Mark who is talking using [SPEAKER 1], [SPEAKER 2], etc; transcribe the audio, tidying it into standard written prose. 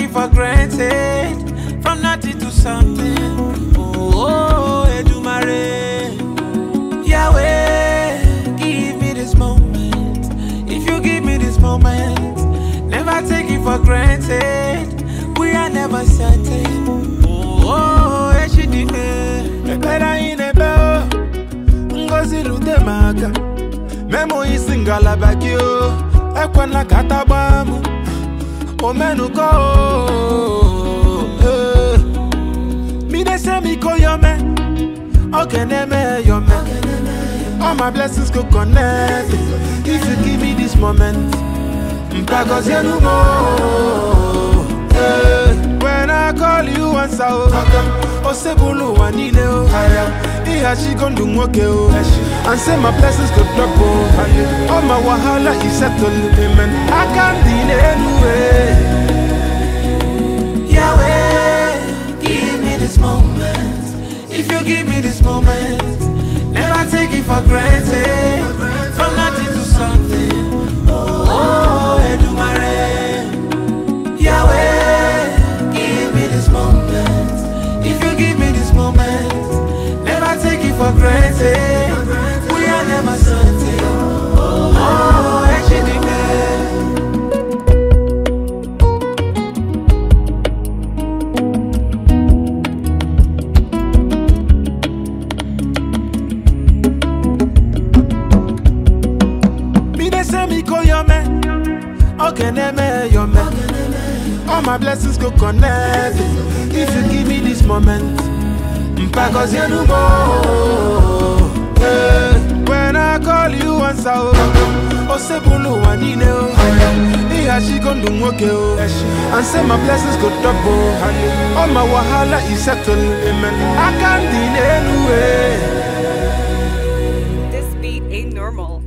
[SPEAKER 1] it for granted. From nothing to something. Oh, Edumare. Yahweh, give me this moment. If you give me this moment, never take it for granted. We are never certain. Oh, Eshidime. Better in a bell. Ngozi lute maka. Memo isingala bagyo. Ekwana katabamu. Omenu ko. Me de say me call your man. Okay, name your man. All my blessings could connect. If you give me this moment, because you know more. When I call you once I oh sebulu wanile oh iya she gon do moke oh and say my blessings could drop oh all my wahala is settled amen I can't delay anyway. Yahweh, give me this moment. If you give me this moment, never take it for granted. From nothing to something. Oh, Edumare. Yahweh, give me this moment. If you give me this moment, never take it for granted. We are never certain. Oh, Eshidime. Me call your man. Okay, name your man. All my blessings go connect. If you give me this moment, because you know more. When I call you once I oh sebulu wanine oh iya she gon do moke oh and say my blessings go double. All my wahala is settled amen I can't delay anyway.
[SPEAKER 2] This beat ain't normal.